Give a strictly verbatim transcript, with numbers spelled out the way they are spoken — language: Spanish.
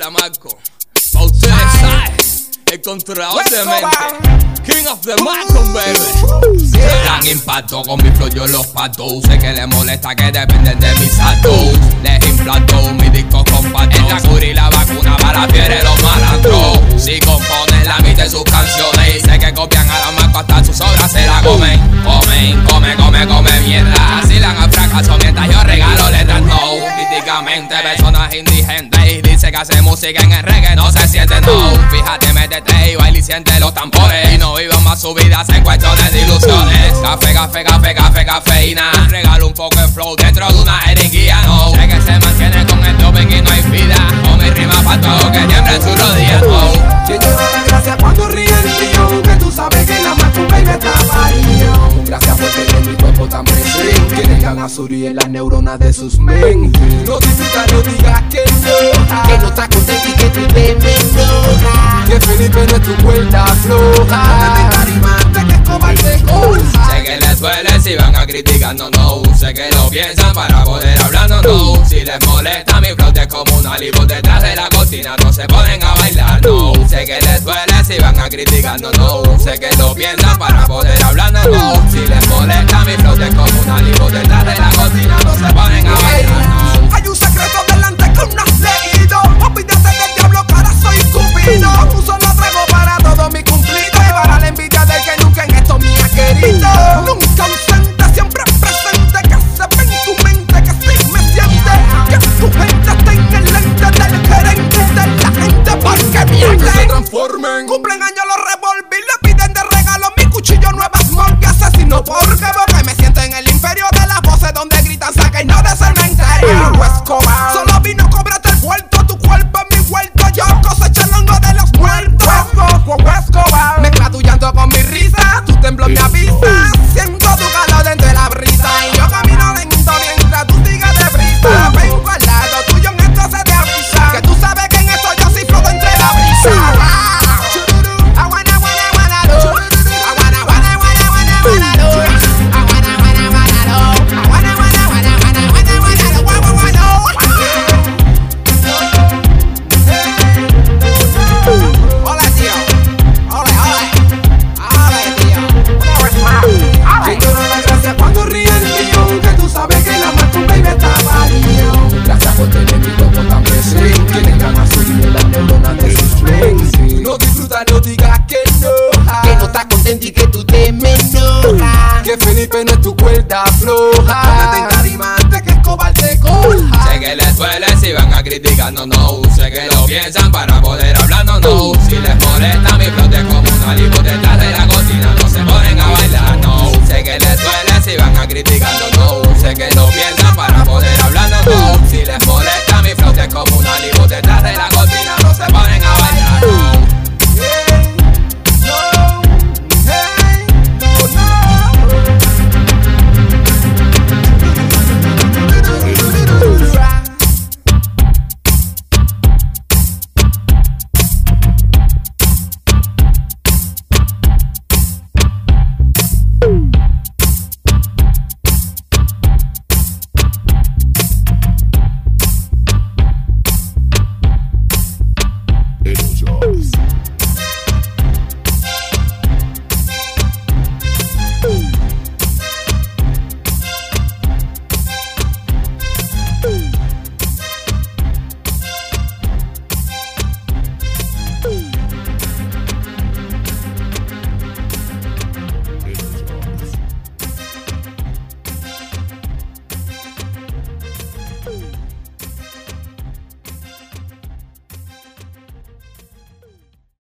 la Marco. Pa' ustedes, ¿sabes? El controlador de mente. King of the Marco, baby. Gran impacto con mi flow, yo los pato. Sé que les molesta que dependen de mis saltos. Les implanto mi disco compacto. En la cura y la vacuna para fieres los malandros. Si componen la mitad de sus canciones y sé que copian a la Marco hasta sus obras se la comen. Comen, come, come, come mierda. Así la han fracasado mientras yo regalo letras no. Críticamente personas indigentes y dice que hace música en el reggae no se siente no. Fíjate, métete y baila y siente los tambores. Y no vivan más su vida en cuestiones de ilusiones. Café, café, café, café, cafeína. Regalo un poco de flow dentro de una jeringuilla, no. Sé que se mantiene con el topic y no hay vida. Con mi rima pa' todo que tiembla en su rodilla, no. Quien lleva la gracia cuando ríe el mío, que tú sabes que la Marco baby está varío. Gracias por tener mi cuerpo tan presente. Quieren ganar Suri en las neuronas de sus men. No disfrutas, no digas que no. Que no estás contento y que tú te enojas. Que Felipe no es tu cuerda floja. No te tarimante que es cobarde cosa. Sé que les duele si van a criticar, no, no. Sé que lo piensan para poder hablar, no, no. Si les molesta mi flow es como un alivo detrás de la cortina, no se ponen a bailar, no. Sé que les duele si van a criticar, no, no. Sé que lo piensan para poder hablar, no, no. Si les molesta mi flow es como un alivo detrás de la cortina, no se ponen a bailar, no. Hay un secreto delante que no has leído. Olvídate del diablo, cara, soy cupido. Tú solo traigo para todo mi cumplido y para la envidia del que nunca en esto me ha querido. Nunca ausente, siempre presente, que se ve en tu mente, que sí me siente. Que tu gente esté en el lente del gerente de la gente porque mienten. Que se transformen. Cumplen años los revolver, le piden de regalo mi cuchillo nuevas morgas. Asesino porque porque me siento en el imperio de las voces donde gritan saca y no de cementerio. Escobar solo vino, cóbrate el vuelto. Tu cuerpo es mi huerto, yo cosecho el hongo de los muertos. Escobar mezcla tu llanto con mi risa, tu temblor me avisa. Siento tu calor dentro de la brisa y yo camino lento mientras tú sigas deprisa. Vengo al lado tuyo en esto se te avisa que tú sabes que en esto yo sí floto entre la brisa. No digas que no, que no estás contento y que tú te enojas. que Felipe no es tu cuerda floja. No te tarimante que es cobarde coja. Sé que les duele si van a criticar, no, no. Sé que lo piensan para poder hablar, no, no. Si les molesta mi flow es como un alivo detrás de la cortina, no se ponen a bailar.